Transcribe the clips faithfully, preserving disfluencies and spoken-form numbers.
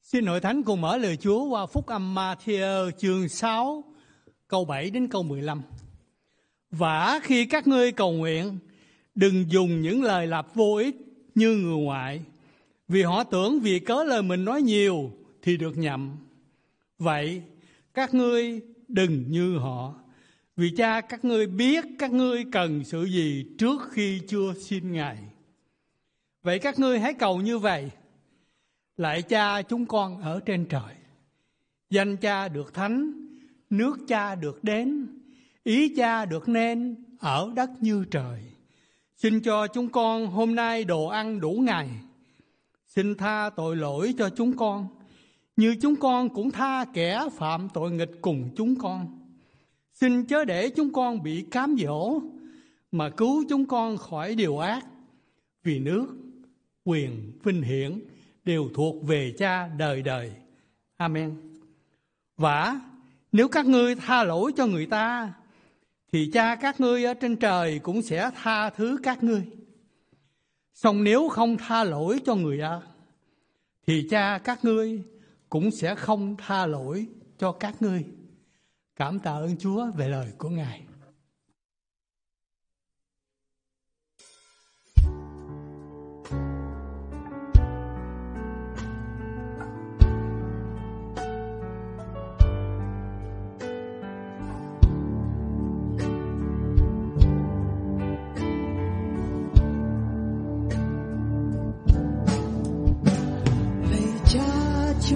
Xin Hội Thánh cùng mở lời Chúa qua Phúc âm Ma-thi-ơ chương sáu, câu bảy đến câu mười lăm. Vả khi các ngươi cầu nguyện, đừng dùng những lời lặp vô ích như người ngoại, vì họ tưởng vì cớ lời mình nói nhiều thì được nhậm. Vậy các ngươi đừng như họ, vì Cha các ngươi biết các ngươi cần sự gì trước khi chưa xin Ngài. Vậy các ngươi hãy cầu như vậy: Lạy Cha chúng con ở trên trời, danh Cha được thánh, nước Cha được đến, ý Cha được nên ở đất như trời. Xin cho chúng con hôm nay đồ ăn đủ ngày. Xin tha tội lỗi cho chúng con, như chúng con cũng tha kẻ phạm tội nghịch cùng chúng con. Xin chớ để chúng con bị cám dỗ, mà cứu chúng con khỏi điều ác. Vì nước, quyền, vinh hiển đều thuộc về Cha đời đời. Amen. Vả, nếu các ngươi tha lỗi cho người ta, thì Cha các ngươi ở trên trời cũng sẽ tha thứ các ngươi. Song nếu không tha lỗi cho người ta, thì Cha các ngươi cũng sẽ không tha lỗi cho các ngươi. Cảm tạ ơn Chúa về lời của Ngài.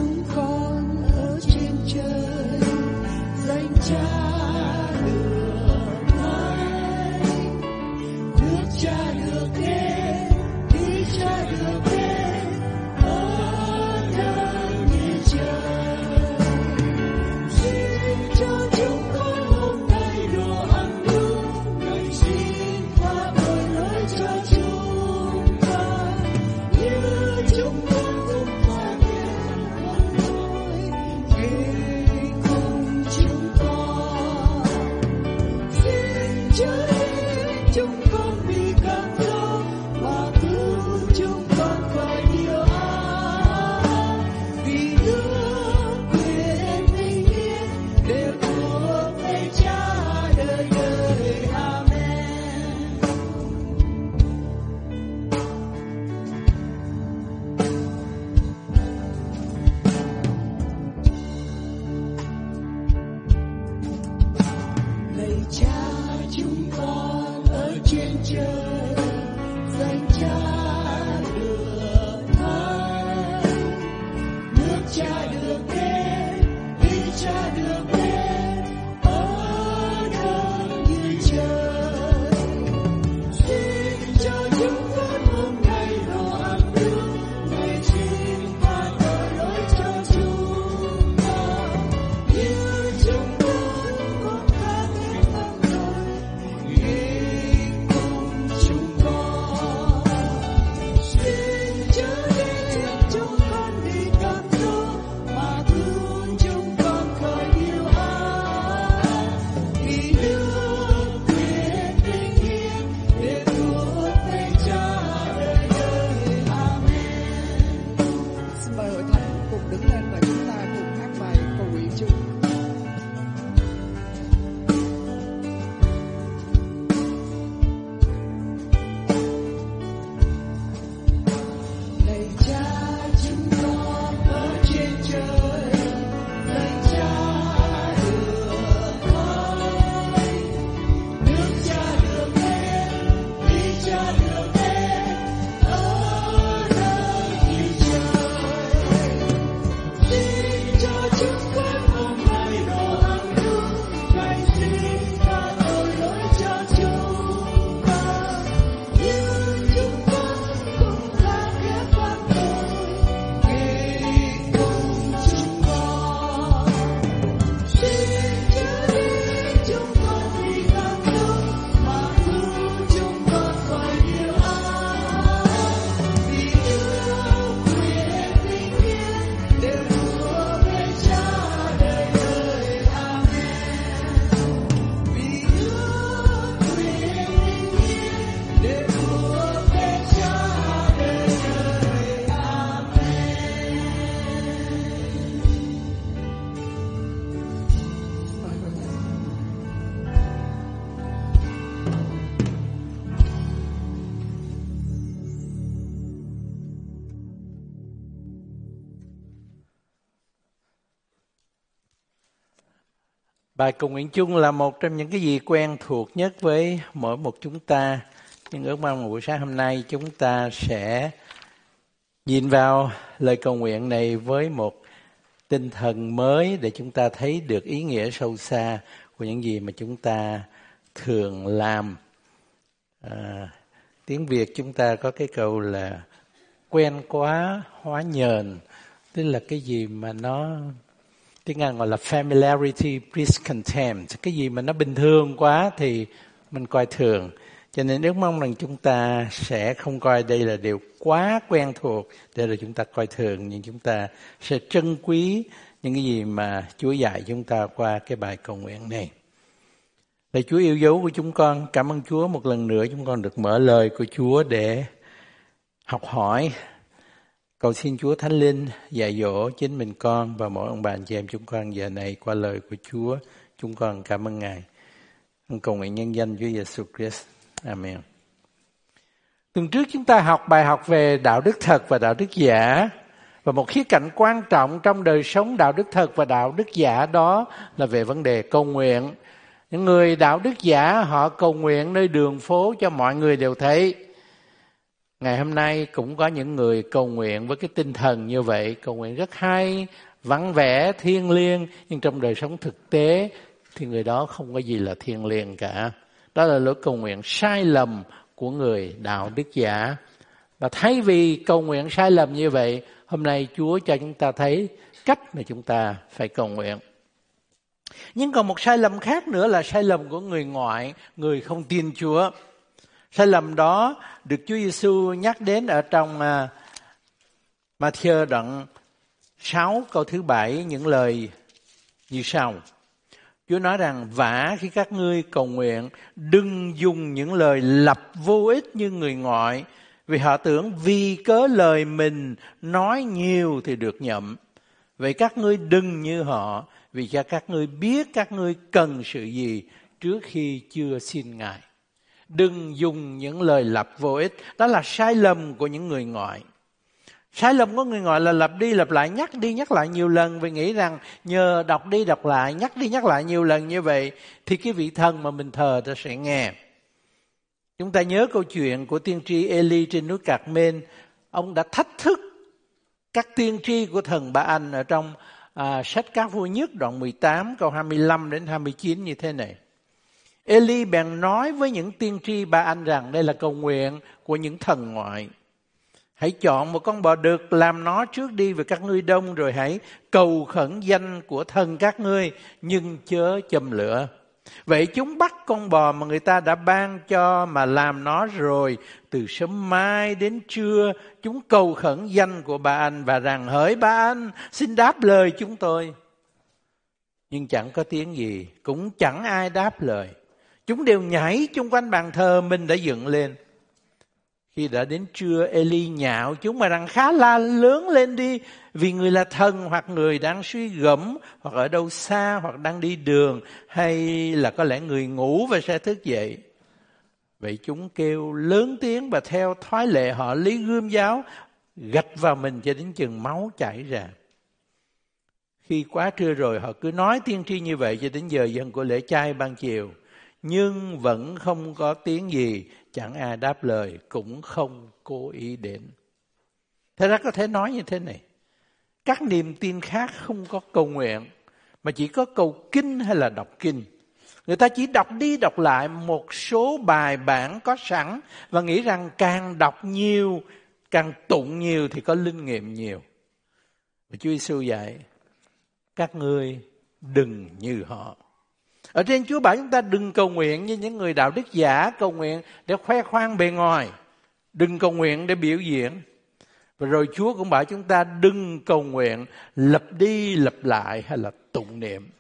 Cha được Bài cầu nguyện chung là một trong những cái gì quen thuộc nhất với mỗi một chúng ta. Nhưng ước mong một buổi sáng hôm nay chúng ta sẽ nhìn vào lời cầu nguyện này với một tinh thần mới để chúng ta thấy được ý nghĩa sâu xa của những gì mà chúng ta thường làm. À, tiếng Việt chúng ta có cái câu là quen quá hóa nhờn, tức là cái gì mà nó, tiếng Anh gọi là familiarity breeds contempt, cái gì mà nó bình thường quá thì mình coi thường. Cho nên ước mong rằng chúng ta sẽ không coi đây là điều quá quen thuộc để rồi chúng ta coi thường, nhưng chúng ta sẽ trân quý những cái gì mà Chúa dạy chúng ta qua cái bài cầu nguyện này. Lạy Chúa yêu dấu của chúng con, cảm ơn Chúa một lần nữa chúng con được mở lời của Chúa để học hỏi. Cầu xin Chúa Thánh Linh dạy dỗ chính mình con và mỗi ông bà anh chị em chúng con giờ này qua lời của Chúa. Chúng con cảm ơn Ngài. Cầu nguyện nhân danh Chúa Giêsu Christ. Amen. Tuần trước chúng ta học bài học về đạo đức thật và đạo đức giả. Và một khía cạnh quan trọng trong đời sống đạo đức thật và đạo đức giả đó là về vấn đề cầu nguyện. Những người đạo đức giả họ cầu nguyện nơi đường phố cho mọi người đều thấy. Ngày hôm nay cũng có những người cầu nguyện với cái tinh thần như vậy, cầu nguyện rất hay, vắng vẻ, thiêng liêng, nhưng trong đời sống thực tế thì người đó không có gì là thiêng liêng cả. Đó là lối cầu nguyện sai lầm của người đạo đức giả. Và thay vì cầu nguyện sai lầm như vậy, hôm nay Chúa cho chúng ta thấy cách mà chúng ta phải cầu nguyện. Nhưng còn một sai lầm khác nữa là sai lầm của người ngoại, người không tin Chúa. Sai lầm đó được Chúa Giêsu nhắc đến ở trong uh, Ma-thi-ơ đoạn sáu câu thứ bảy, những lời như sau. Chúa nói rằng: vả khi các ngươi cầu nguyện, đừng dùng những lời lặp vô ích như người ngoại, vì họ tưởng vì cớ lời mình nói nhiều thì được nhậm. Vậy các ngươi đừng như họ, vì cho các ngươi biết các ngươi cần sự gì trước khi chưa xin Ngài. Đừng dùng những lời lặp vô ích. Đó là sai lầm của những người ngoại. Sai lầm của người ngoại là lặp đi lặp lại, nhắc đi nhắc lại nhiều lần, vì nghĩ rằng nhờ đọc đi đọc lại, nhắc đi nhắc lại nhiều lần như vậy thì cái vị thần mà mình thờ ta sẽ nghe. Chúng ta nhớ câu chuyện của tiên tri Eli trên núi Cạc-mên. Ông đã thách thức các tiên tri của thần Ba-an ở trong à, sách Các Vua Nhất đoạn mười tám câu hai mươi lăm đến hai mươi chín như thế này. Eli bèn nói với những tiên tri Ba-an rằng đây là cầu nguyện của những thần ngoại. Hãy chọn một con bò đực, làm nó trước đi với các ngươi đông, rồi hãy cầu khẩn danh của thần các ngươi, nhưng chớ châm lửa. Vậy chúng bắt con bò mà người ta đã ban cho mà làm nó rồi. Từ sớm mai đến trưa, chúng cầu khẩn danh của Ba-an và rằng: hỡi Ba-an, xin đáp lời chúng tôi. Nhưng chẳng có tiếng gì, cũng chẳng ai đáp lời. Chúng đều nhảy chung quanh bàn thờ mình đã dựng lên. Khi đã đến trưa, Eli nhạo chúng mà rằng: khá la lớn lên đi, vì người là thần, hoặc người đang suy gẫm, hoặc ở đâu xa, hoặc đang đi đường, hay là có lẽ người ngủ và sẽ thức dậy. Vậy chúng kêu lớn tiếng và theo thói lệ họ lấy gươm giáo gạch vào mình cho đến chừng máu chảy ra. Khi quá trưa rồi, họ cứ nói tiên tri như vậy cho đến giờ dần của lễ chay ban chiều. Nhưng vẫn không có tiếng gì, chẳng ai đáp lời, cũng không cố ý đến. Thế ra có thể nói như thế này. Các niềm tin khác không có cầu nguyện, mà chỉ có cầu kinh hay là đọc kinh. Người ta chỉ đọc đi đọc lại một số bài bản có sẵn và nghĩ rằng càng đọc nhiều, càng tụng nhiều thì có linh nghiệm nhiều. Và Chúa Giêsu dạy, các ngươi đừng như họ. Ở trên Chúa bảo chúng ta đừng cầu nguyện như những người đạo đức giả, cầu nguyện để khoe khoang bề ngoài, đừng cầu nguyện để biểu diễn. Và rồi Chúa cũng bảo chúng ta đừng cầu nguyện lặp đi lặp lại hay là tụng niệm.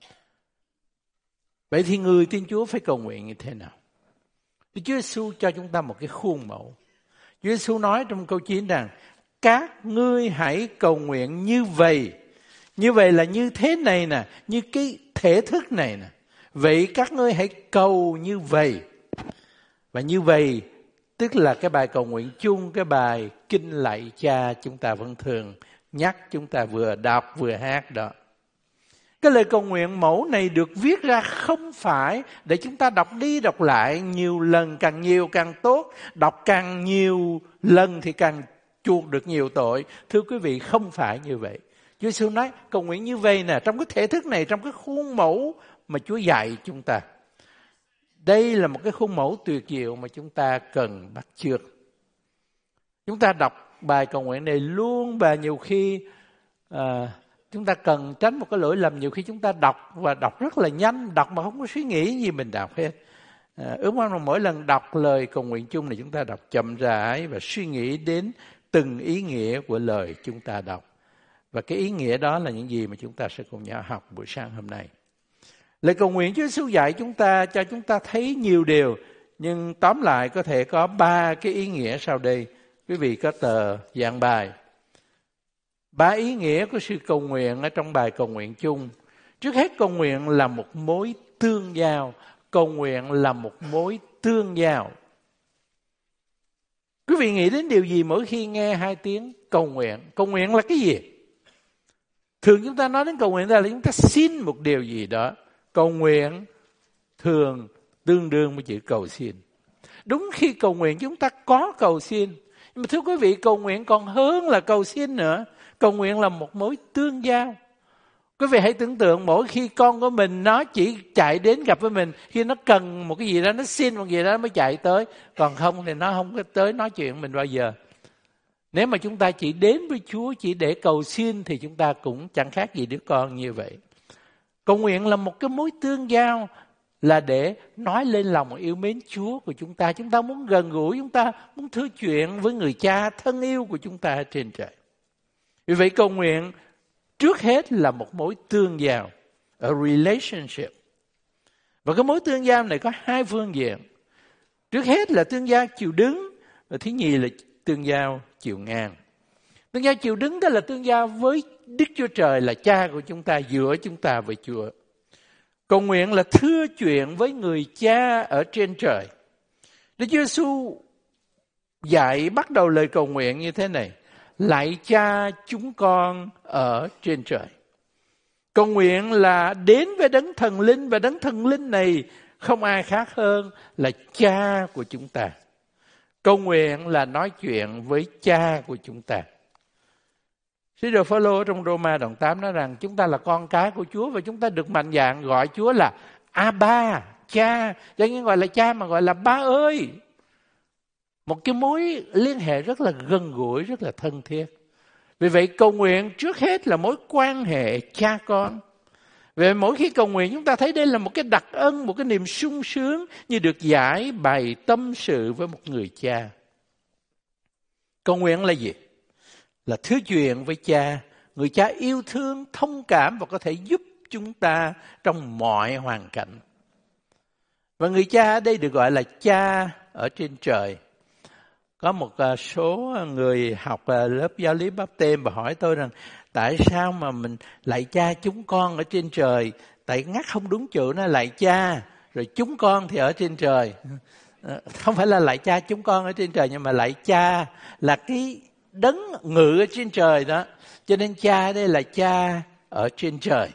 Vậy thì người tin Chúa phải cầu nguyện như thế nào? Thì Chúa Giêsu cho chúng ta một cái khuôn mẫu. Chúa Giêsu nói trong câu chín rằng: các ngươi hãy cầu nguyện như vậy. Như vậy là như thế này nè, như cái thể thức này nè. Vậy các ngươi hãy cầu như vậy. Và như vậy tức là cái bài cầu nguyện chung, cái bài kinh lạy Cha chúng ta vẫn thường nhắc, chúng ta vừa đọc vừa hát đó. Cái lời cầu nguyện mẫu này được viết ra không phải để chúng ta đọc đi đọc lại nhiều lần, càng nhiều càng tốt. Đọc càng nhiều lần thì càng chuộc được nhiều tội. Thưa quý vị, không phải như vậy. Chúa Giêsu nói cầu nguyện như vậy nè, trong cái thể thức này, trong cái khuôn mẫu mà Chúa dạy chúng ta. Đây là một cái khuôn mẫu tuyệt diệu mà chúng ta cần bắt chước. Chúng ta đọc bài cầu nguyện này luôn, và nhiều khi à, chúng ta cần tránh một cái lỗi lầm. Nhiều khi chúng ta đọc và đọc rất là nhanh, đọc mà không có suy nghĩ gì mình đọc hết. À, ước mong là mỗi lần đọc lời cầu nguyện chung này chúng ta đọc chậm rãi và suy nghĩ đến từng ý nghĩa của lời chúng ta đọc. Và cái ý nghĩa đó là những gì mà chúng ta sẽ cùng nhau học buổi sáng hôm nay. Lời cầu nguyện Chúa Giêsu dạy chúng ta, cho chúng ta thấy nhiều điều, nhưng tóm lại có thể có ba cái ý nghĩa sau đây. Quý vị có tờ giảng bài. Ba ý nghĩa của sự cầu nguyện ở trong bài cầu nguyện chung. Trước hết, cầu nguyện là một mối tương giao. Cầu nguyện là một mối tương giao. Quý vị nghĩ đến điều gì mỗi khi nghe hai tiếng cầu nguyện? Cầu nguyện là cái gì? Thường chúng ta nói đến cầu nguyện là chúng ta xin một điều gì đó. Cầu nguyện thường tương đương với chữ cầu xin. Đúng khi cầu nguyện chúng ta có cầu xin. Nhưng mà thưa quý vị, cầu nguyện còn hơn là cầu xin nữa. Cầu nguyện là một mối tương giao. Quý vị hãy tưởng tượng mỗi khi con của mình nó chỉ chạy đến gặp với mình khi nó cần một cái gì đó, nó xin một gì đó mới chạy tới. Còn không thì nó không có tới nói chuyện mình bao giờ. Nếu mà chúng ta chỉ đến với Chúa chỉ để cầu xin thì chúng ta cũng chẳng khác gì đứa con như vậy. Cầu nguyện là một cái mối tương giao, là để nói lên lòng yêu mến Chúa của chúng ta. Chúng ta muốn gần gũi, chúng ta muốn thưa chuyện với người cha thân yêu của chúng ta trên trời. Vì vậy cầu nguyện trước hết là một mối tương giao, a relationship. Và cái mối tương giao này có hai phương diện. Trước hết là tương giao chiều đứng, và thứ nhì là tương giao chiều ngang. Tương giao chiều đứng đó là tương giao với Đức Chúa Trời là cha của chúng ta, giữa chúng ta với Chúa. Cầu nguyện là thưa chuyện với người cha ở trên trời. Đức Chúa Giêsu dạy bắt đầu lời cầu nguyện như thế này: lạy cha chúng con ở trên trời. Cầu nguyện là đến với đấng thần linh, và đấng thần linh này không ai khác hơn là cha của chúng ta. Cầu nguyện là nói chuyện với cha của chúng ta. Sứ đồ Phao-lô trong Roma đoạn tám nói rằng chúng ta là con cái của Chúa, và chúng ta được mạnh dạn gọi Chúa là Abba, cha. Chẳng những gọi là cha mà gọi là ba ơi. Một cái mối liên hệ rất là gần gũi, rất là thân thiết. Vì vậy cầu nguyện trước hết là mối quan hệ cha con. Vì mỗi khi cầu nguyện chúng ta thấy đây là một cái đặc ân, một cái niềm sung sướng như được giải bày tâm sự với một người cha. Cầu nguyện là gì? Là thứ chuyện với cha, người cha yêu thương, thông cảm và có thể giúp chúng ta trong mọi hoàn cảnh. Và người cha ở đây được gọi là cha ở trên trời. Có một số người học lớp giáo lý báp têm và hỏi tôi rằng tại sao mà mình lạy cha chúng con ở trên trời? Tại ngắt không đúng chữ, nó lạy cha rồi chúng con thì ở trên trời. Không phải là lạy cha chúng con ở trên trời, nhưng mà lạy cha là cái đấng ngự ở trên trời đó. Cho nên cha đây là cha ở trên trời.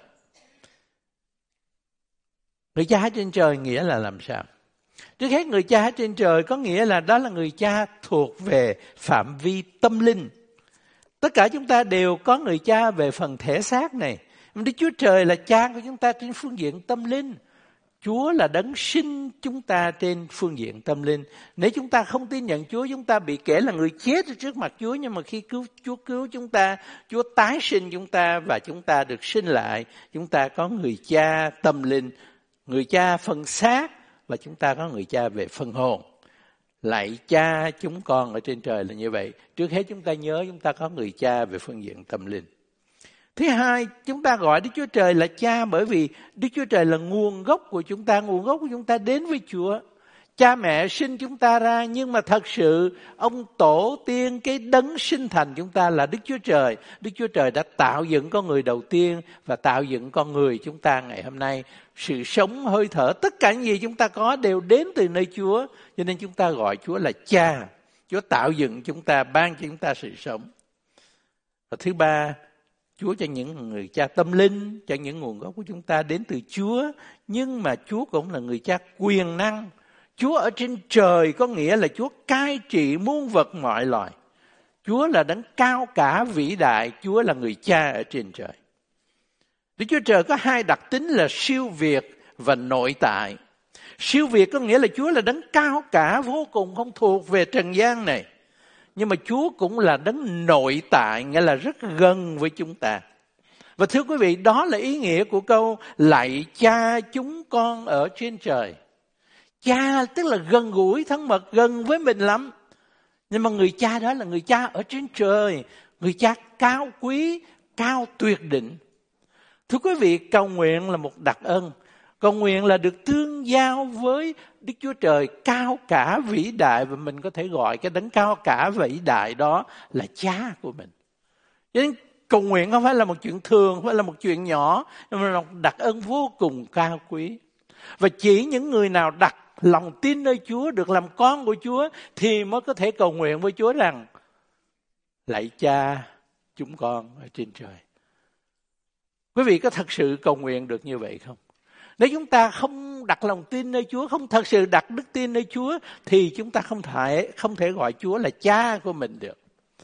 Người cha ở trên trời nghĩa là làm sao? Trước hết, người cha ở trên trời có nghĩa là đó là người cha thuộc về phạm vi tâm linh. Tất cả chúng ta đều có người cha về phần thể xác này. Đức Chúa Trời là cha của chúng ta trên phương diện tâm linh. Chúa là đấng sinh chúng ta trên phương diện tâm linh. Nếu chúng ta không tin nhận Chúa, chúng ta bị kể là người chết trước mặt Chúa. Nhưng mà khi cứu, Chúa cứu chúng ta, Chúa tái sinh chúng ta và chúng ta được sinh lại. Chúng ta có người cha tâm linh, người cha phần xác, và chúng ta có người cha về phần hồn. Lạy cha chúng con ở trên trời là như vậy. Trước hết chúng ta nhớ chúng ta có người cha về phương diện tâm linh. Thứ hai, chúng ta gọi Đức Chúa Trời là cha bởi vì Đức Chúa Trời là nguồn gốc của chúng ta. Nguồn gốc của chúng ta đến với Chúa. Cha mẹ sinh chúng ta ra, nhưng mà thật sự ông tổ tiên, cái đấng sinh thành chúng ta là Đức Chúa Trời. Đức Chúa Trời đã tạo dựng con người đầu tiên và tạo dựng con người chúng ta ngày hôm nay. Sự sống, hơi thở, tất cả những gì chúng ta có đều đến từ nơi Chúa. Cho nên chúng ta gọi Chúa là cha. Chúa tạo dựng chúng ta, ban cho chúng ta sự sống. Và thứ ba, Chúa cho những người cha tâm linh, cho những nguồn gốc của chúng ta đến từ Chúa. Nhưng mà Chúa cũng là người cha quyền năng. Chúa ở trên trời có nghĩa là Chúa cai trị muôn vật mọi loài. Chúa là đấng cao cả vĩ đại, Chúa là người cha ở trên trời. Đức Chúa Trời có hai đặc tính là siêu việt và nội tại. Siêu việt có nghĩa là Chúa là đấng cao cả vô cùng, không thuộc về trần gian này. Nhưng mà Chúa cũng là đấng nội tại, nghĩa là rất gần với chúng ta. Và thưa quý vị, đó là ý nghĩa của câu lạy Cha chúng con ở trên trời. Cha tức là gần gũi, thân mật, gần với mình lắm. Nhưng mà người cha đó là người cha ở trên trời, người cha cao quý, cao tuyệt đỉnh. Thưa quý vị, cầu nguyện là một đặc ân. Cầu nguyện là được tương giao với Đức Chúa Trời cao cả vĩ đại, và mình có thể gọi cái đấng cao cả vĩ đại đó là cha của mình. Cho nên cầu nguyện không phải là một chuyện thường, không phải là một chuyện nhỏ, nhưng mà là một đặc ân vô cùng cao quý. Và chỉ những người nào đặt lòng tin nơi Chúa, được làm con của Chúa, thì mới có thể cầu nguyện với Chúa rằng lạy Cha chúng con ở trên trời. Quý vị có thật sự cầu nguyện được như vậy không? Nếu chúng ta không đặt lòng tin nơi Chúa, không thật sự đặt đức tin nơi Chúa, thì chúng ta không thể, không thể gọi Chúa là cha của mình được.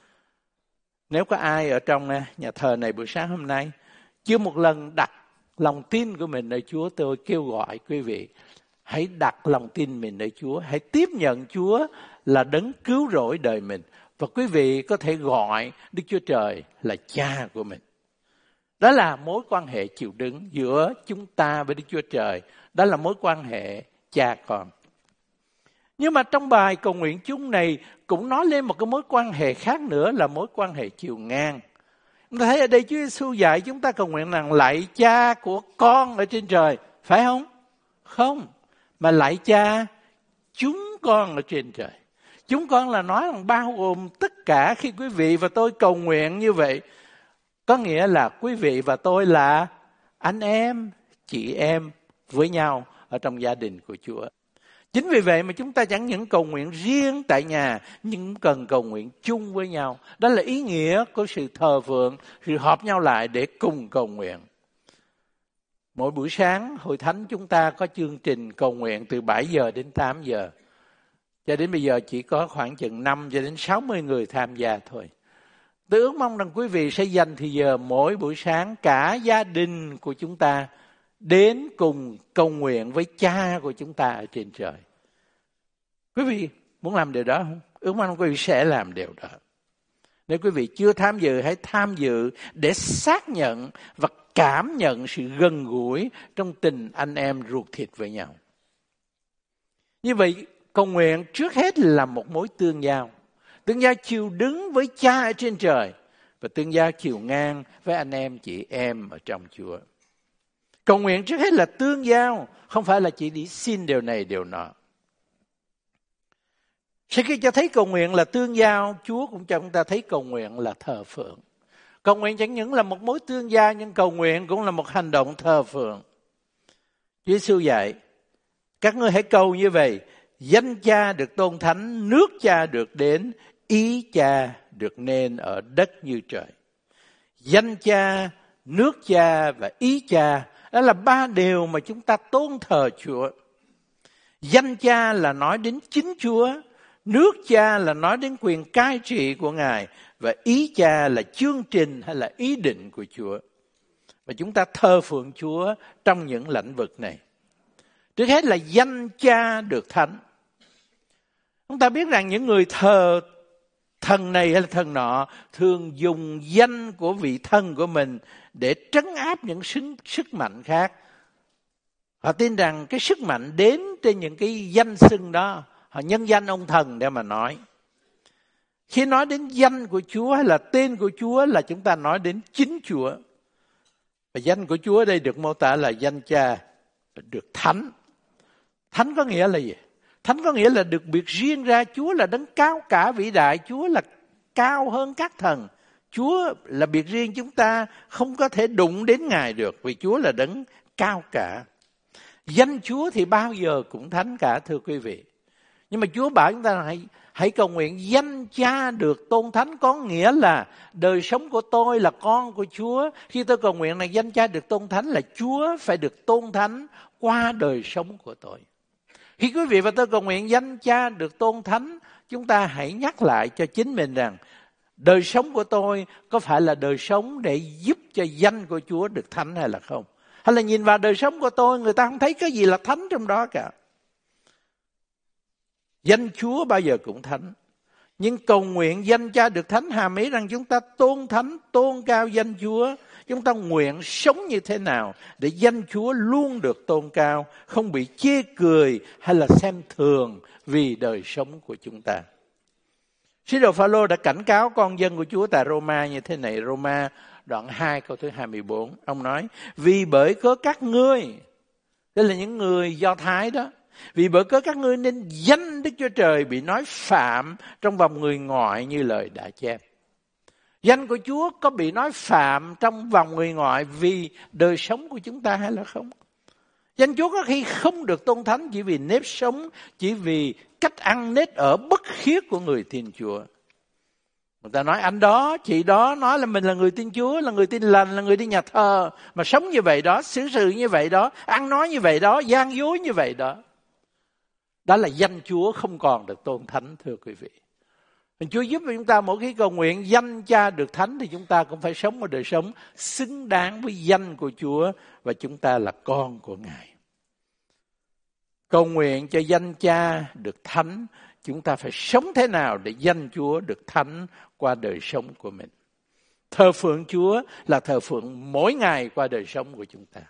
Nếu có ai ở trong nhà thờ này buổi sáng hôm nay chưa một lần đặt lòng tin của mình nơi Chúa, tôi kêu gọi quý vị hãy đặt lòng tin mình nơi Chúa, hãy tiếp nhận Chúa là đấng cứu rỗi đời mình. Và quý vị có thể gọi Đức Chúa Trời là cha của mình. Đó là mối quan hệ chịu đựng giữa chúng ta với Đức Chúa Trời. Đó là mối quan hệ cha con. Nhưng mà trong bài cầu nguyện chung này cũng nói lên một cái mối quan hệ khác nữa là mối quan hệ chiều ngang. Chúng ta thấy ở đây Chúa Giêsu dạy chúng ta cầu nguyện rằng lạy Cha của con ở trên trời. Phải không? Không. Mà lạy Cha chúng con ở trên trời. Chúng con là nói rằng bao gồm tất cả. Khi quý vị và tôi cầu nguyện như vậy, có nghĩa là quý vị và tôi là anh em, chị em với nhau ở trong gia đình của Chúa. Chính vì vậy mà chúng ta chẳng những cầu nguyện riêng tại nhà, nhưng cần cầu nguyện chung với nhau. Đó là ý nghĩa của sự thờ phượng, sự họp nhau lại để cùng cầu nguyện. Mỗi buổi sáng, Hội Thánh chúng ta có chương trình cầu nguyện từ bảy giờ đến tám giờ. Cho đến bây giờ chỉ có khoảng chừng năm cho đến sáu mươi người tham gia thôi. Tôi ước mong rằng quý vị sẽ dành thời giờ mỗi buổi sáng cả gia đình của chúng ta đến cùng cầu nguyện với cha của chúng ta ở trên trời. Quý vị muốn làm điều đó không? Ước mong quý vị sẽ làm điều đó. Nếu quý vị chưa tham dự, hãy tham dự để xác nhận và cảm nhận sự gần gũi trong tình anh em ruột thịt với nhau. Như vậy, cầu nguyện trước hết là một mối tương giao. Tương giao chiều đứng với cha ở trên trời và tương giao chiều ngang với anh em chị em ở trong Chúa. Cầu nguyện trước hết là tương giao, không phải là chỉ đi xin điều này điều nọ. Sau khi cho thấy cầu nguyện là tương giao, Chúa cũng cho chúng ta thấy cầu nguyện là thờ phượng. Cầu nguyện chẳng những là một mối tương giao, nhưng cầu nguyện cũng là một hành động thờ phượng. Chúa Giêsu dạy, các ngươi hãy cầu như vậy: danh Cha được tôn thánh, nước Cha được đến, ý Cha được nên ở đất như trời. Danh Cha, nước Cha và ý Cha, đó là ba điều mà chúng ta tôn thờ Chúa. Danh Cha là nói đến chính Chúa, nước Cha là nói đến quyền cai trị của Ngài, và ý Cha là chương trình hay là ý định của Chúa. Và chúng ta thờ phượng Chúa trong những lĩnh vực này. Trước hết là danh Cha được thánh. Chúng ta biết rằng những người thờ thần này hay là thần nọ thường dùng danh của vị thần của mình để trấn áp những sức, sức mạnh khác. Họ tin rằng cái sức mạnh đến trên những cái danh xưng đó. Họ nhân danh ông thần để mà nói. Khi nói đến danh của Chúa hay là tên của Chúa là chúng ta nói đến chính Chúa. Và danh của Chúa ở đây được mô tả là danh Cha, được thánh. Thánh có nghĩa là gì? Thánh có nghĩa là được biệt riêng ra. Chúa là đấng cao cả vĩ đại. Chúa là cao hơn các thần. Chúa là biệt riêng, chúng ta không có thể đụng đến Ngài được, vì Chúa là đấng cao cả. Danh Chúa thì bao giờ cũng thánh cả, thưa quý vị. Nhưng mà Chúa bảo chúng ta hãy, hãy cầu nguyện danh Cha được tôn thánh, có nghĩa là đời sống của tôi là con của Chúa. Khi tôi cầu nguyện là danh Cha được tôn thánh, là Chúa phải được tôn thánh qua đời sống của tôi. Khi quý vị và tôi cầu nguyện danh Cha được tôn thánh, chúng ta hãy nhắc lại cho chính mình rằng đời sống của tôi có phải là đời sống để giúp cho danh của Chúa được thánh hay là không? Hay là nhìn vào đời sống của tôi, người ta không thấy cái gì là thánh trong đó cả. Danh Chúa bao giờ cũng thánh. Nhưng cầu nguyện danh Cha được thánh hàm ý rằng chúng ta tôn thánh, tôn cao danh Chúa. Chúng ta nguyện sống như thế nào để danh Chúa luôn được tôn cao, không bị chê cười hay là xem thường vì đời sống của chúng ta. Sứ đồ Phao-lô đã cảnh cáo con dân của Chúa tại Roma như thế này. Roma đoạn hai câu thứ hai mươi bốn. Ông nói, vì bởi cớ các ngươi, đây là những người Do Thái đó, vì bởi cớ các ngươi nên danh Đức Chúa Trời bị nói phạm trong vòng người ngoại như lời đã chép. Danh của Chúa có bị nói phạm trong vòng người ngoại vì đời sống của chúng ta hay là không? Danh Chúa có khi không được tôn thánh chỉ vì nếp sống, chỉ vì cách ăn nết ở bất khiết của người tin Chúa. Người ta nói anh đó, chị đó nói là mình là người tin Chúa, là người tin lành, là người đi nhà thờ, mà sống như vậy đó, xử sự như vậy đó, ăn nói như vậy đó, gian dối như vậy đó. Đó là danh Chúa không còn được tôn thánh, thưa quý vị. Chúa giúp chúng ta mỗi khi cầu nguyện danh Cha được thánh thì chúng ta cũng phải sống một đời sống xứng đáng với danh của Chúa và chúng ta là con của Ngài. Cầu nguyện cho danh Cha được thánh, chúng ta phải sống thế nào để danh Chúa được thánh qua đời sống của mình. Thờ phượng Chúa là thờ phượng mỗi ngày qua đời sống của chúng ta.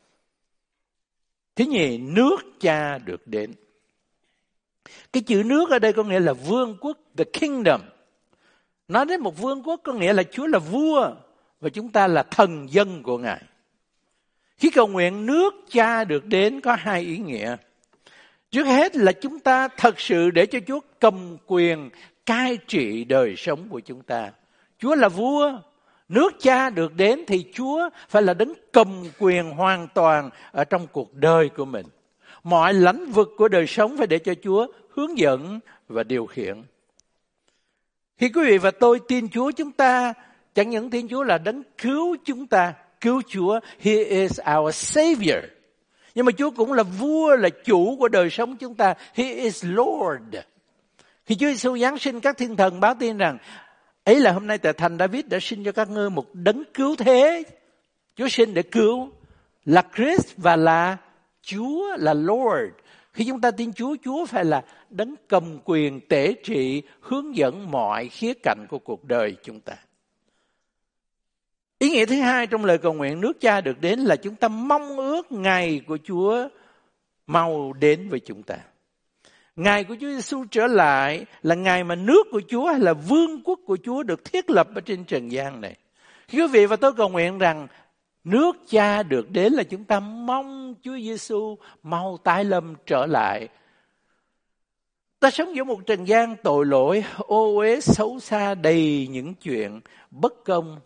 Thứ nhì, nước Cha được đến. Cái chữ nước ở đây có nghĩa là vương quốc, the kingdom. Nói đến một vương quốc có nghĩa là Chúa là vua và chúng ta là thần dân của Ngài. Khi cầu nguyện nước Cha được đến có hai ý nghĩa. Trước hết là chúng ta thật sự để cho Chúa cầm quyền cai trị đời sống của chúng ta. Chúa là vua, nước Cha được đến thì Chúa phải là đấng cầm quyền hoàn toàn ở trong cuộc đời của mình. Mọi lĩnh vực của đời sống phải để cho Chúa hướng dẫn và điều khiển. Khi quý vị và tôi tin Chúa, chúng ta chẳng những tin Chúa là đấng cứu chúng ta, cứu Chúa, He is our Savior. Nhưng mà Chúa cũng là vua, là chủ của đời sống chúng ta, He is Lord. Khi Chúa Giêsu giáng sinh, các thiên thần báo tin rằng ấy là hôm nay tại thành David đã sinh cho các ngươi một đấng cứu thế. Chúa sinh để cứu, là Christ và là Chúa, là Lord. Khi chúng ta tin Chúa, Chúa phải là đấng cầm quyền tể trị, hướng dẫn mọi khía cạnh của cuộc đời chúng ta. Ý nghĩa thứ hai trong lời cầu nguyện nước Cha được đến là chúng ta mong ước ngày của Chúa mau đến với chúng ta. Ngày của Chúa Giêsu trở lại là ngày mà nước của Chúa hay là vương quốc của Chúa được thiết lập ở trên trần gian này. Quý vị và tôi cầu nguyện rằng nước Cha được đến là chúng ta mong Chúa Giêsu mau tái lâm trở lại. Ta sống giữa một trần gian tội lỗi, ô uế, xấu xa, đầy những chuyện bất công.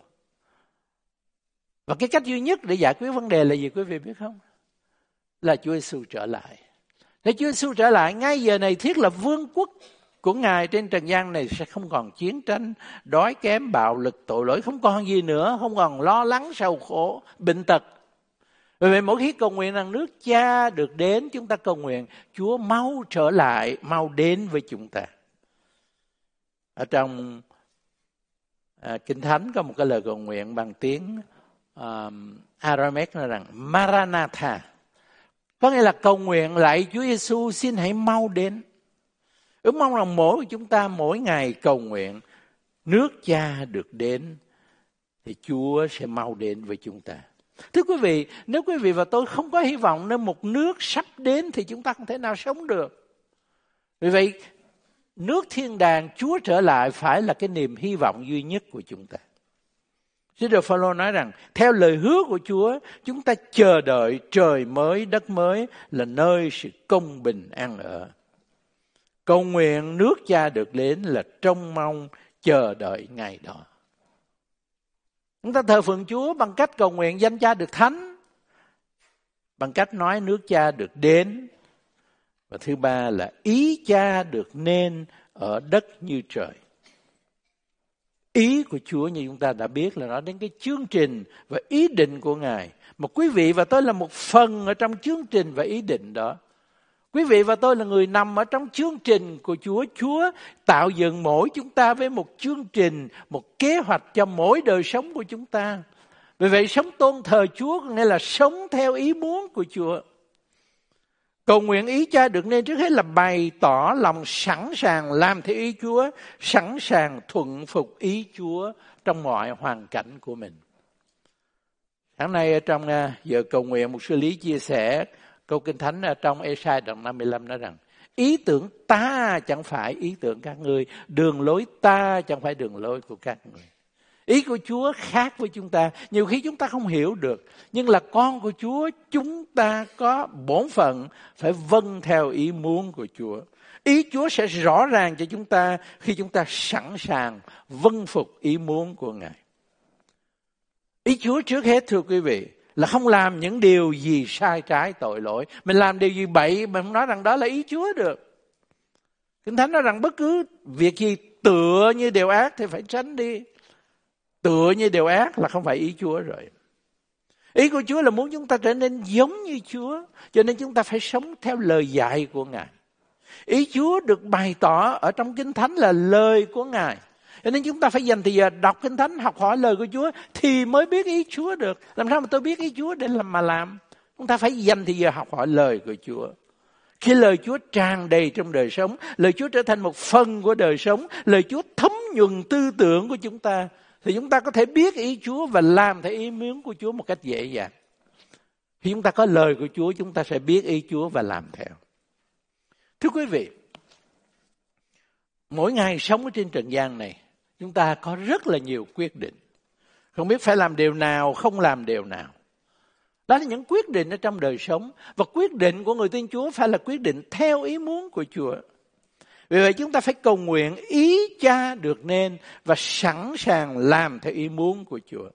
Và cái cách duy nhất để giải quyết vấn đề là gì quý vị biết không? Là Chúa Giêsu trở lại. Để Chúa Giêsu trở lại, ngay giờ này thiết lập vương quốc của Ngài trên trần gian này sẽ không còn chiến tranh, đói kém, bạo lực, tội lỗi, không còn gì nữa, không còn lo lắng, sầu khổ, bệnh tật. Vì vậy mỗi khi cầu nguyện rằng nước Cha được đến, chúng ta cầu nguyện Chúa mau trở lại, mau đến với chúng ta. Ở trong à, Kinh Thánh có một cái lời cầu nguyện bằng tiếng um, Aramaic nói rằng Maranatha. Có nghĩa là cầu nguyện lại Chúa Giêsu xin hãy mau đến. Ước mong rằng mỗi chúng ta mỗi ngày cầu nguyện nước Cha được đến thì Chúa sẽ mau đến với chúng ta. Thưa quý vị, nếu quý vị và tôi không có hy vọng nơi một nước sắp đến thì chúng ta không thể nào sống được. Vì vậy, nước thiên đàng Chúa trở lại phải là cái niềm hy vọng duy nhất của chúng ta. Sứ đồ Phao-lô nói rằng, theo lời hứa của Chúa, chúng ta chờ đợi trời mới, đất mới là nơi sự công bình an ở. Cầu nguyện nước Cha được đến là trông mong chờ đợi ngày đó. Chúng ta thờ phượng Chúa bằng cách cầu nguyện danh Cha được thánh, bằng cách nói nước Cha được đến. Và thứ ba là ý Cha được nên ở đất như trời. Ý của Chúa như chúng ta đã biết là nói đến cái chương trình và ý định của Ngài. Mà quý vị và tôi là một phần ở trong chương trình và ý định đó. Quý vị và tôi là người nằm ở trong chương trình của Chúa. Chúa tạo dựng mỗi chúng ta với một chương trình, một kế hoạch cho mỗi đời sống của chúng ta. Vì vậy sống tôn thờ Chúa có nghĩa là sống theo ý muốn của Chúa. Cầu nguyện ý Cha được nên trước hết là bày tỏ lòng sẵn sàng làm theo ý Chúa, sẵn sàng thuận phục ý Chúa trong mọi hoàn cảnh của mình. Sáng nay trong giờ cầu nguyện, một sư lý chia sẻ câu Kinh Thánh trong Ê-sai đoạn năm mươi lăm nói rằng: ý tưởng ta chẳng phải ý tưởng các ngươi, đường lối ta chẳng phải đường lối của các ngươi. Ý của Chúa khác với chúng ta. Nhiều khi chúng ta không hiểu được. Nhưng là con của Chúa, chúng ta có bổn phận phải vâng theo ý muốn của Chúa. Ý Chúa sẽ rõ ràng cho chúng ta khi chúng ta sẵn sàng vâng phục ý muốn của Ngài. Ý Chúa trước hết thưa quý vị là không làm những điều gì sai trái tội lỗi. Mình làm điều gì bậy mình không nói rằng đó là ý Chúa được. Kinh Thánh nói rằng bất cứ việc gì tựa như điều ác thì phải tránh đi. Tựa như điều ác là không phải ý Chúa rồi. Ý của Chúa là muốn chúng ta trở nên giống như Chúa. Cho nên chúng ta phải sống theo lời dạy của Ngài. Ý Chúa được bày tỏ ở trong Kinh Thánh là lời của Ngài. Cho nên chúng ta phải dành thời giờ đọc Kinh Thánh, học hỏi lời của Chúa thì mới biết ý Chúa được. Làm sao mà tôi biết ý Chúa để làm mà làm? Chúng ta phải dành thời giờ học hỏi lời của Chúa. Khi lời Chúa tràn đầy trong đời sống, lời Chúa trở thành một phần của đời sống, lời Chúa thấm nhuần tư tưởng của chúng ta, thì chúng ta có thể biết ý Chúa và làm theo ý muốn của Chúa một cách dễ dàng. Khi chúng ta có lời của Chúa, chúng ta sẽ biết ý Chúa và làm theo. Thưa quý vị, mỗi ngày sống ở trên trần gian này, chúng ta có rất là nhiều quyết định. Không biết phải làm điều nào, không làm điều nào. Đó là những quyết định ở trong đời sống. Và quyết định của người tin Chúa phải là quyết định theo ý muốn của Chúa. Vì vậy chúng ta phải cầu nguyện ý Cha được nên và sẵn sàng làm theo ý muốn của Chúa.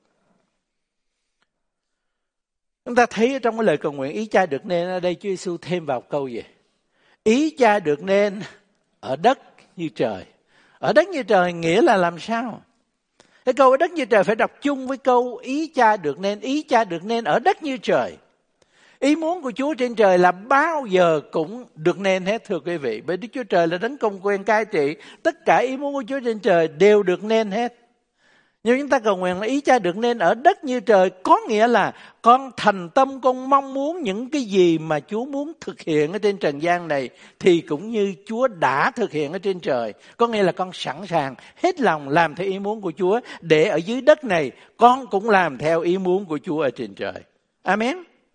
Chúng ta thấy trong cái lời cầu nguyện ý Cha được nên, ở đây Chúa Giêsu thêm vào câu gì? Ý Cha được nên ở đất như trời. Ở đất như trời nghĩa là làm sao? Cái câu ở đất như trời phải đọc chung với câu ý Cha được nên. Ý Cha được nên ở đất như trời. Ý muốn của Chúa trên trời là bao giờ cũng được nên hết thưa quý vị. Bởi Đức Chúa Trời là đấng công quyền cai trị. Tất cả ý muốn của Chúa trên trời đều được nên hết. Nhưng chúng ta cầu nguyện là ý Cha được nên ở đất như trời. Có nghĩa là con thành tâm, con mong muốn những cái gì mà Chúa muốn thực hiện ở trên trần gian này thì cũng như Chúa đã thực hiện ở trên trời. Có nghĩa là con sẵn sàng hết lòng làm theo ý muốn của Chúa, để ở dưới đất này con cũng làm theo ý muốn của Chúa ở trên trời. Amen.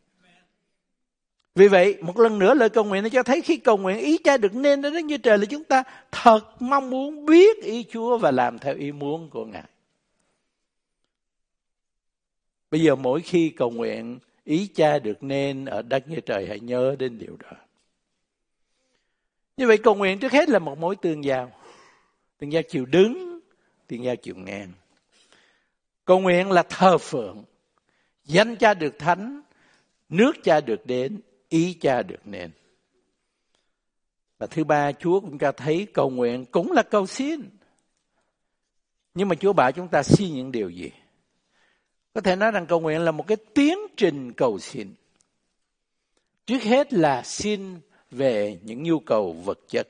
Vì vậy, một lần nữa lời cầu nguyện nó cho thấy khi cầu nguyện ý Cha được nên ở đất như trời là chúng ta thật mong muốn biết ý Chúa và làm theo ý muốn của Ngài. Bây giờ mỗi khi cầu nguyện ý Cha được nên ở đất như trời, hãy nhớ đến điều đó. Như vậy cầu nguyện trước hết là một mối tương giao. Tương giao chiều đứng, tương giao chiều ngang. Cầu nguyện là thờ phượng. Danh Cha được thánh, nước Cha được đến, ý Cha được nên. Và thứ ba, Chúa cũng cho thấy cầu nguyện cũng là cầu xin. Nhưng mà Chúa bảo chúng ta xin những điều gì? Có thể nói rằng cầu nguyện là một cái tiến trình cầu xin. Trước hết là xin về những nhu cầu vật chất.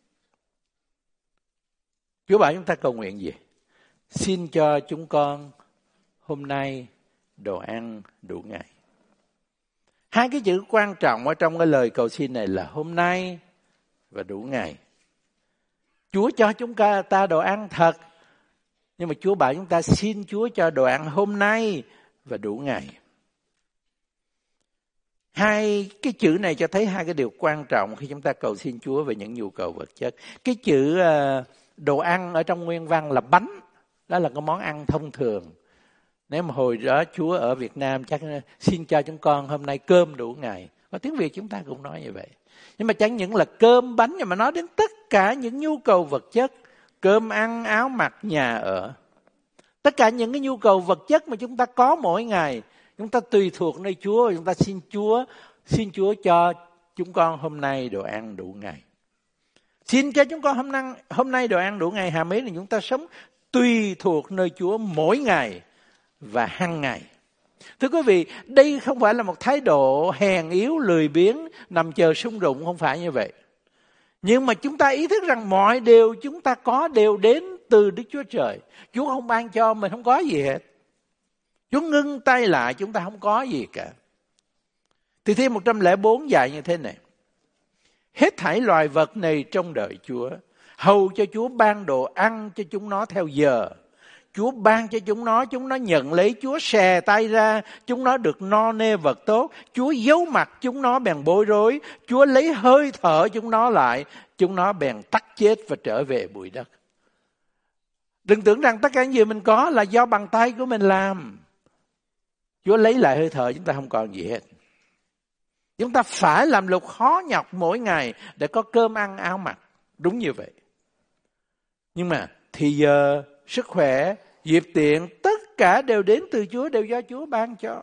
Chúa bảo chúng ta cầu nguyện gì? Xin cho chúng con hôm nay đồ ăn đủ ngày. Hai cái chữ quan trọng ở trong cái lời cầu xin này là hôm nay và đủ ngày. Chúa cho chúng ta đồ ăn thật. Nhưng mà Chúa bảo chúng ta xin Chúa cho đồ ăn hôm nay và đủ ngày. Hai cái chữ này cho thấy hai cái điều quan trọng khi chúng ta cầu xin Chúa về những nhu cầu vật chất. Cái chữ đồ ăn ở trong nguyên văn là bánh. Đó là cái món ăn thông thường. Nếu mà hồi đó Chúa ở Việt Nam chắc xin cho chúng con hôm nay cơm đủ ngày. Và tiếng Việt chúng ta cũng nói như vậy. Nhưng mà chẳng những là cơm bánh, nhưng mà nói đến tất cả những nhu cầu vật chất. Cơm ăn, áo mặc, nhà ở. Tất cả những cái nhu cầu vật chất mà chúng ta có mỗi ngày, chúng ta tùy thuộc nơi Chúa, chúng ta xin Chúa, xin Chúa cho chúng con hôm nay đồ ăn đủ ngày. Xin cho chúng con hôm nay, hôm nay đồ ăn đủ ngày. Hàm ý là chúng ta sống tùy thuộc nơi Chúa mỗi ngày và hàng ngày. Thưa quý vị, đây không phải là một thái độ hèn yếu, lười biếng, nằm chờ sung rụng, không phải như vậy. Nhưng mà chúng ta ý thức rằng mọi điều chúng ta có đều đến từ Đức Chúa Trời. Chúa không ban cho mình không có gì hết. Chúa ngưng tay lại, chúng ta không có gì cả. Thì Thi một trăm lẻ bốn dạy như thế này: hết thảy loài vật này trông đợi Chúa, hầu cho Chúa ban đồ ăn cho chúng nó theo giờ. Chúa ban cho chúng nó, chúng nó nhận lấy, Chúa xè tay ra, chúng nó được no nê vật tốt. Chúa giấu mặt chúng nó bèn bối rối, Chúa lấy hơi thở chúng nó lại, chúng nó bèn tắt chết và trở về bụi đất. Đừng tưởng rằng tất cả những gì mình có là do bàn tay của mình làm. Chúa lấy lại hơi thở, chúng ta không còn gì hết. Chúng ta phải làm lục khó nhọc mỗi ngày để có cơm ăn áo mặc. Đúng như vậy. Nhưng mà thì giờ, sức khỏe, dịp tiện, tất cả đều đến từ Chúa, đều do Chúa ban cho.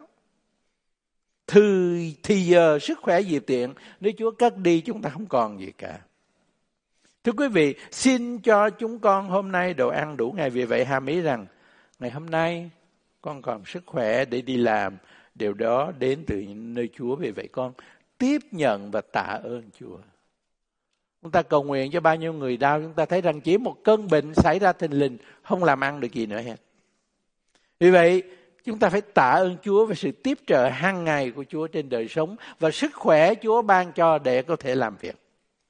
Từ thì giờ, sức khỏe, dịp tiện, nếu Chúa cất đi chúng ta không còn gì cả. Thưa quý vị, xin cho chúng con hôm nay đồ ăn đủ ngày. Vì vậy hàm ý rằng ngày hôm nay con còn sức khỏe để đi làm, điều đó đến từ nơi Chúa. Vì vậy con tiếp nhận và tạ ơn Chúa. Chúng ta cầu nguyện cho bao nhiêu người đau, chúng ta thấy rằng chỉ một cơn bệnh xảy ra thình lình, không làm ăn được gì nữa hết. Vì vậy, chúng ta phải tạ ơn Chúa về sự tiếp trợ hàng ngày của Chúa trên đời sống và sức khỏe Chúa ban cho để có thể làm việc.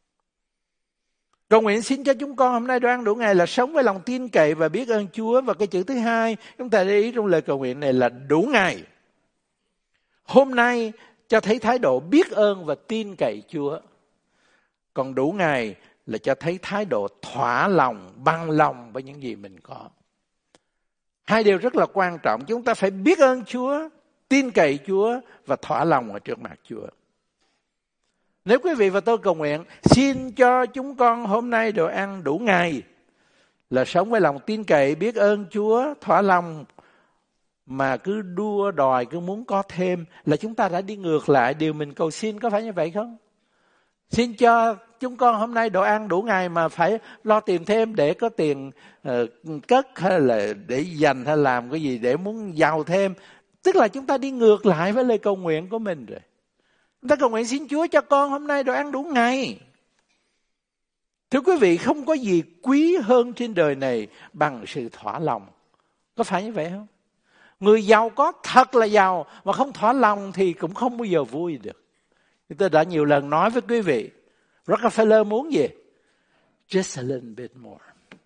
Cầu nguyện xin cho chúng con hôm nay đồ ăn đủ ngày là sống với lòng tin cậy và biết ơn Chúa. Và cái chữ thứ hai, chúng ta để ý trong lời cầu nguyện này là đủ ngày. Hôm nay cho thấy thái độ biết ơn và tin cậy Chúa. Còn đủ ngày là cho thấy thái độ thỏa lòng, bằng lòng với những gì mình có. Hai điều rất là quan trọng. Chúng ta phải biết ơn Chúa, tin cậy Chúa và thỏa lòng ở trước mặt Chúa. Nếu quý vị và tôi cầu nguyện, xin cho chúng con hôm nay đồ ăn đủ ngày, là sống với lòng tin cậy, biết ơn Chúa, thỏa lòng, mà cứ đua đòi, cứ muốn có thêm, là chúng ta đã đi ngược lại điều mình cầu xin, có phải như vậy không? Xin cho chúng con hôm nay đồ ăn đủ ngày mà phải lo tìm thêm để có tiền uh, cất hay là để dành hay làm cái gì để muốn giàu thêm. Tức là chúng ta đi ngược lại với lời cầu nguyện của mình rồi. Chúng ta cầu nguyện xin Chúa cho con hôm nay đồ ăn đủ ngày. Thưa quý vị, không có gì quý hơn trên đời này bằng sự thỏa lòng. Có phải như vậy không? Người giàu có thật là giàu, mà không thỏa lòng thì cũng không bao giờ vui được. Tôi đã nhiều lần nói với quý vị, Rockefeller muốn gì? Just a little bit more.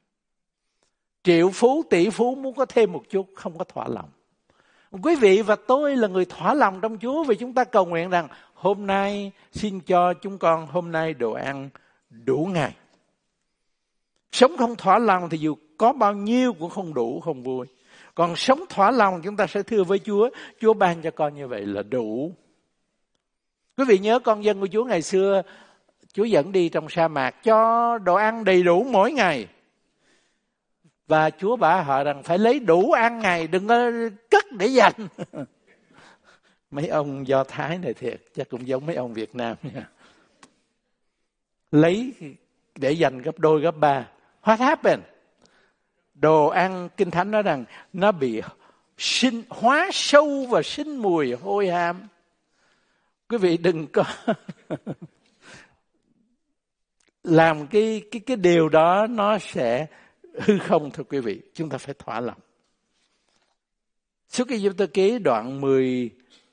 Triệu phú, tỷ phú muốn có thêm một chút, không có thỏa lòng. Quý vị và tôi là người thỏa lòng trong Chúa, vì chúng ta cầu nguyện rằng hôm nay xin cho chúng con hôm nay đồ ăn đủ ngày. Sống không thỏa lòng thì dù có bao nhiêu cũng không đủ, không vui. Còn sống thỏa lòng chúng ta sẽ thưa với Chúa, Chúa ban cho con như vậy là đủ. Quý vị nhớ con dân của Chúa ngày xưa, Chúa dẫn đi trong sa mạc cho đồ ăn đầy đủ mỗi ngày. Và Chúa bảo họ rằng phải lấy đủ ăn ngày, đừng có cất để dành. Mấy ông Do Thái này thiệt, chắc cũng giống mấy ông Việt Nam nha. Lấy để dành gấp đôi gấp ba. What happened? Đồ ăn Kinh Thánh nói rằng nó bị sinh, hóa sâu và sinh mùi hôi hám. Quý vị đừng có làm cái, cái, cái điều đó nó sẽ hư không. Thưa quý vị, chúng ta phải thỏa lòng. Xuất Ai-cập ký đoạn mười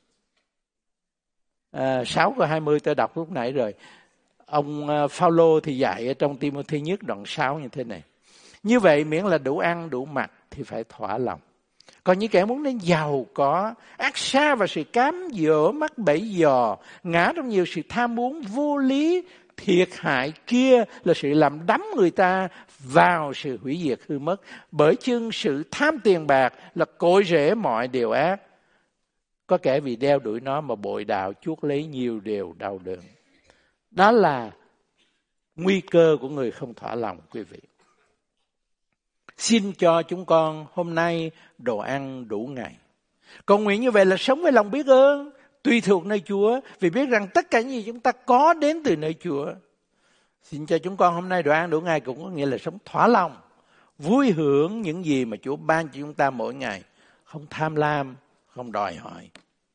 sáu câu hai mươi tôi đọc lúc nãy rồi. Ông Phao-lô thì dạy ở trong Ti-mô-thê nhất đoạn sáu như thế này: như vậy miễn là đủ ăn đủ mặc thì phải thỏa lòng. Còn những kẻ muốn đến giàu có, ác xa vào sự cám dỗ, mắc bẫy dò, ngã trong nhiều sự tham muốn vô lý, thiệt hại kia là sự làm đắm người ta vào sự hủy diệt hư mất. Bởi chưng sự tham tiền bạc là cội rễ mọi điều ác. Có kẻ vì đeo đuổi nó mà bội đạo, chuốc lấy nhiều điều đau đớn. Đó là nguy cơ của người không thỏa lòng, quý vị. Xin cho chúng con hôm nay đồ ăn đủ ngày. Cầu nguyện như vậy là sống với lòng biết ơn, tùy thuộc nơi Chúa, vì biết rằng tất cả những gì chúng ta có đến từ nơi Chúa. Xin cho chúng con hôm nay đồ ăn đủ ngày cũng có nghĩa là sống thỏa lòng, vui hưởng những gì mà Chúa ban cho chúng ta mỗi ngày, không tham lam, không đòi hỏi.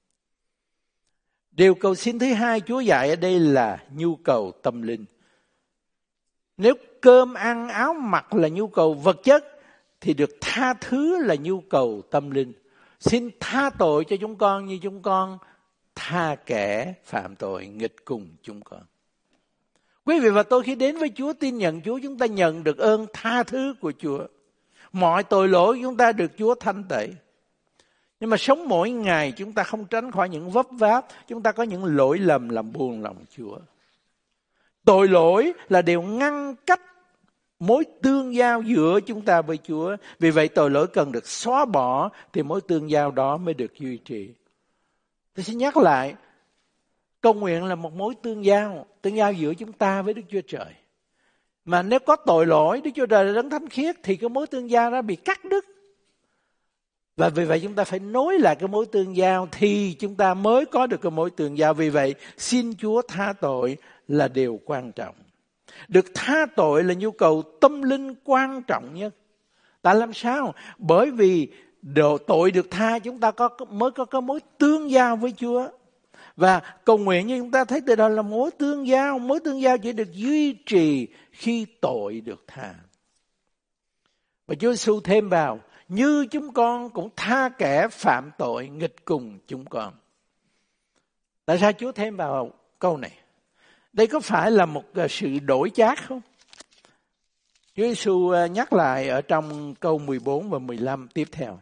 Điều cầu xin thứ hai Chúa dạy ở đây là nhu cầu tâm linh. Nếu cơm ăn áo mặc là nhu cầu vật chất, thì được tha thứ là nhu cầu tâm linh. Xin tha tội cho chúng con như chúng con tha kẻ phạm tội nghịch cùng chúng con. Quý vị và tôi khi đến với Chúa, tin nhận Chúa, chúng ta nhận được ơn tha thứ của Chúa. Mọi tội lỗi chúng ta được Chúa thanh tẩy. Nhưng mà sống mỗi ngày chúng ta không tránh khỏi những vấp váp, chúng ta có những lỗi lầm làm buồn lòng Chúa. Tội lỗi là điều ngăn cách mối tương giao giữa chúng ta với Chúa. Vì vậy tội lỗi cần được xóa bỏ thì mối tương giao đó mới được duy trì. Tôi xin nhắc lại, cầu nguyện là một mối tương giao, tương giao giữa chúng ta với Đức Chúa Trời. Mà nếu có tội lỗi, Đức Chúa Trời là đấng thánh khiết thì cái mối tương giao đó bị cắt đứt. Và vì vậy chúng ta phải nối lại cái mối tương giao thì chúng ta mới có được cái mối tương giao. Vì vậy xin Chúa tha tội là điều quan trọng. Được tha tội là nhu cầu tâm linh quan trọng nhất. Tại làm sao? Bởi vì độ tội được tha chúng ta có mới có cái mối tương giao với Chúa. Và cầu nguyện như chúng ta thấy từ đó là mối tương giao. Mối tương giao chỉ được duy trì khi tội được tha. Và Chúa Giêsu thêm vào, như chúng con cũng tha kẻ phạm tội nghịch cùng chúng con. Tại sao Chúa thêm vào câu này? Đây có phải là một sự đổi chác không? Chúa Giêsu nhắc lại ở trong câu mười bốn và mười lăm tiếp theo.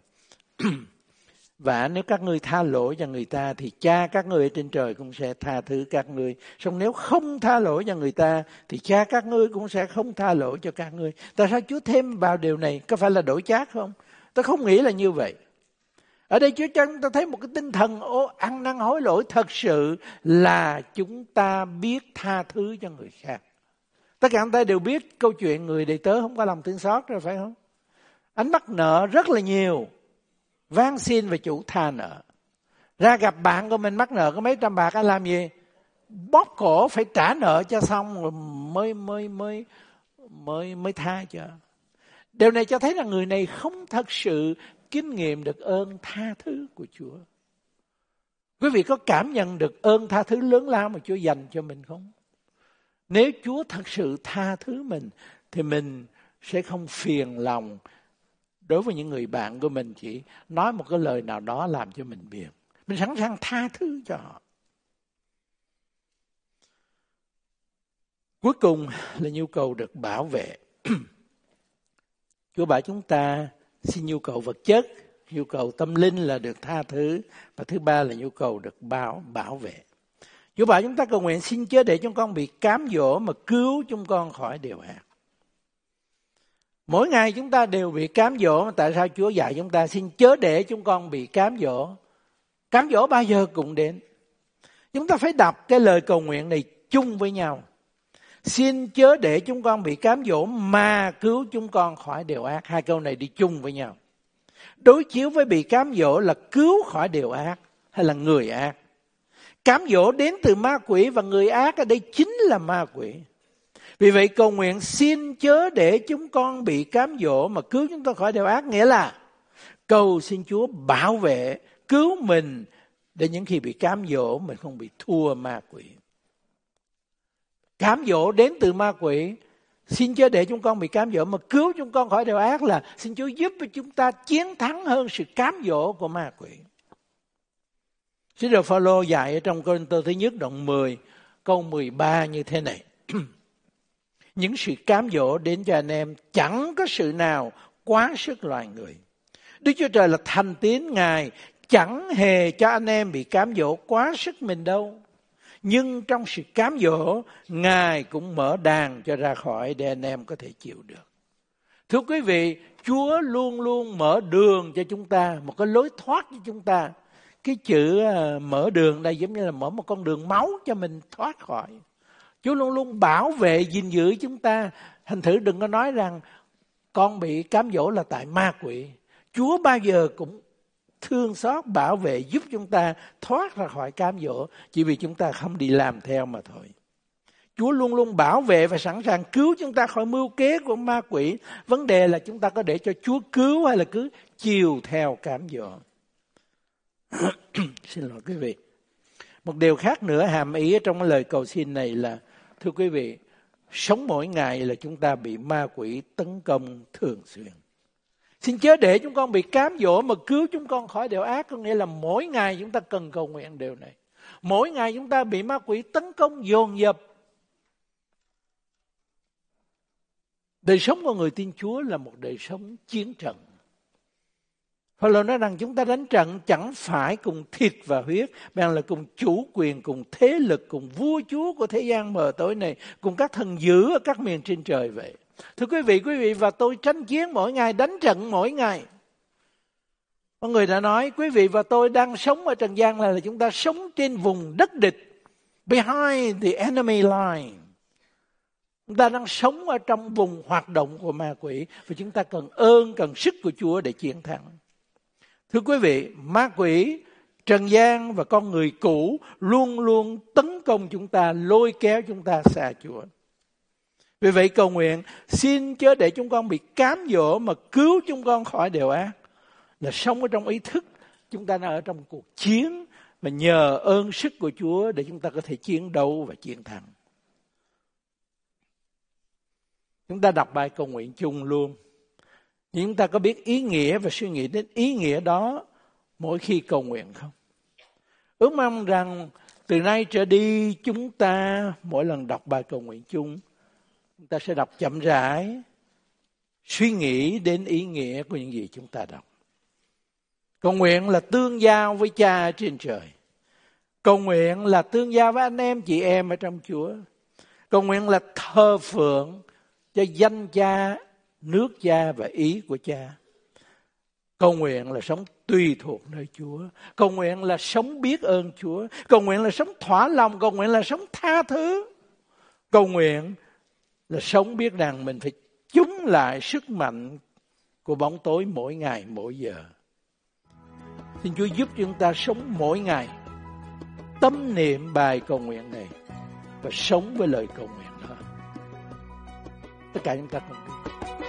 Và nếu các ngươi tha lỗi cho người ta thì cha các ngươi ở trên trời cũng sẽ tha thứ các ngươi. Song nếu không tha lỗi cho người ta thì cha các ngươi cũng sẽ không tha lỗi cho các ngươi. Tại sao Chúa thêm vào điều này? Có phải là đổi chác không? Tôi không nghĩ là như vậy. Ở đây Chúa cho chúng ta thấy một cái tinh thần ô, ăn năn hối lỗi thật sự là chúng ta biết tha thứ cho người khác. Tất cả chúng ta đều biết câu chuyện người đầy tớ không có lòng thương xót rồi phải không? Anh mắc nợ rất là nhiều, van xin về chủ tha nợ. Ra gặp bạn của mình mắc nợ có mấy trăm bạc, anh làm gì? Bóp cổ phải trả nợ cho xong rồi mới mới mới mới mới tha cho. Điều này cho thấy là người này không thật sự kinh nghiệm được ơn tha thứ của Chúa. Quý vị có cảm nhận được ơn tha thứ lớn lao mà Chúa dành cho mình không? Nếu Chúa thật sự tha thứ mình thì mình sẽ không phiền lòng đối với những người bạn của mình chỉ nói một cái lời nào đó làm cho mình phiền. Mình sẵn sàng tha thứ cho họ. Cuối cùng là nhu cầu được bảo vệ. Chúa bảo chúng ta xin nhu cầu vật chất, nhu cầu tâm linh là được tha thứ, và thứ ba là nhu cầu được bảo bảo vệ. Chúa bảo chúng ta cầu nguyện xin chớ để chúng con bị cám dỗ mà cứu chúng con khỏi điều ác. Mỗi ngày chúng ta đều bị cám dỗ, mà tại sao Chúa dạy chúng ta xin chớ để chúng con bị cám dỗ? Cám dỗ bao giờ cũng đến. Chúng ta phải đọc cái lời cầu nguyện này chung với nhau. Xin chớ để chúng con bị cám dỗ mà cứu chúng con khỏi điều ác. Hai câu này đi chung với nhau. Đối chiếu với bị cám dỗ là cứu khỏi điều ác hay là người ác. Cám dỗ đến từ ma quỷ và người ác ở đây chính là ma quỷ. Vì vậy cầu nguyện xin chớ để chúng con bị cám dỗ mà cứu chúng ta khỏi điều ác. Nghĩa là cầu xin Chúa bảo vệ, cứu mình để những khi bị cám dỗ mình không bị thua ma quỷ. Cám dỗ đến từ ma quỷ. Xin chớ để chúng con bị cám dỗ mà cứu chúng con khỏi điều ác là xin Chúa giúp cho chúng ta chiến thắng hơn sự cám dỗ của ma quỷ. Sứ đồ Phao-lô dạy ở trong Cô-rinh-tô thứ nhất đoạn mười câu mười ba như thế này. Những sự cám dỗ đến cho anh em chẳng có sự nào quá sức loài người. Đức Chúa Trời là thành tín, Ngài chẳng hề cho anh em bị cám dỗ quá sức mình đâu. Nhưng trong sự cám dỗ, Ngài cũng mở đàn cho ra khỏi để anh em có thể chịu được. Thưa quý vị, Chúa luôn luôn mở đường cho chúng ta, một cái lối thoát cho chúng ta. Cái chữ mở đường đây giống như là mở một con đường máu cho mình thoát khỏi. Chúa luôn luôn bảo vệ, gìn giữ chúng ta. Thành thử đừng có nói rằng con bị cám dỗ là tại ma quỷ. Chúa bao giờ cũng thương xót, bảo vệ, giúp chúng ta thoát ra khỏi cám dỗ, chỉ vì chúng ta không đi làm theo mà thôi. Chúa luôn luôn bảo vệ và sẵn sàng cứu chúng ta khỏi mưu kế của ma quỷ. Vấn đề là chúng ta có để cho Chúa cứu hay là cứ chiều theo cám dỗ. Xin lỗi quý vị. Một điều khác nữa hàm ý trong lời cầu xin này là, thưa quý vị, sống mỗi ngày là chúng ta bị ma quỷ tấn công thường xuyên. Xin chớ để chúng con bị cám dỗ mà cứu chúng con khỏi điều ác. Có nghĩa là mỗi ngày chúng ta cần cầu nguyện điều này. Mỗi ngày chúng ta bị ma quỷ tấn công dồn dập. Đời sống của người tin Chúa là một đời sống chiến trận. Phaolô nói rằng chúng ta đánh trận chẳng phải cùng thịt và huyết, mà là cùng chủ quyền, cùng thế lực, cùng vua chúa của thế gian mờ tối này, cùng các thần dữ ở các miền trên trời vậy. Thưa quý vị, quý vị và tôi tranh chiến mỗi ngày, đánh trận mỗi ngày. Có người đã nói, quý vị và tôi đang sống ở trần gian là, là chúng ta sống trên vùng đất địch, behind the enemy line. Chúng ta đang sống ở trong vùng hoạt động của ma quỷ, và chúng ta cần ơn, cần sức của Chúa để chiến thắng. Thưa quý vị, ma quỷ, trần gian và con người cũ luôn luôn tấn công chúng ta, lôi kéo chúng ta xa Chúa. Vì vậy cầu nguyện, xin chớ để chúng con bị cám dỗ mà cứu chúng con khỏi điều ác. Là sống ở trong ý thức, chúng ta đang ở trong cuộc chiến, và nhờ ơn sức của Chúa để chúng ta có thể chiến đấu và chiến thắng. Chúng ta đọc bài cầu nguyện chung luôn. Nhưng chúng ta có biết ý nghĩa và suy nghĩ đến ý nghĩa đó mỗi khi cầu nguyện không? Ước mong rằng từ nay trở đi chúng ta mỗi lần đọc bài cầu nguyện chung, chúng ta sẽ đọc chậm rãi, suy nghĩ đến ý nghĩa của những gì chúng ta đọc. Cầu nguyện là tương giao với Cha trên trời. Cầu nguyện là tương giao với anh em chị em ở trong Chúa. Cầu nguyện là thờ phượng cho danh Cha, nước Cha và ý của Cha. Cầu nguyện là sống tùy thuộc nơi Chúa. Cầu nguyện là sống biết ơn Chúa. Cầu nguyện là sống thỏa lòng. Cầu nguyện là sống tha thứ. Cầu nguyện là sống biết rằng mình phải chống lại sức mạnh của bóng tối mỗi ngày, mỗi giờ. Xin Chúa giúp chúng ta sống mỗi ngày, tâm niệm bài cầu nguyện này và sống với lời cầu nguyện đó. Tất cả chúng ta cùng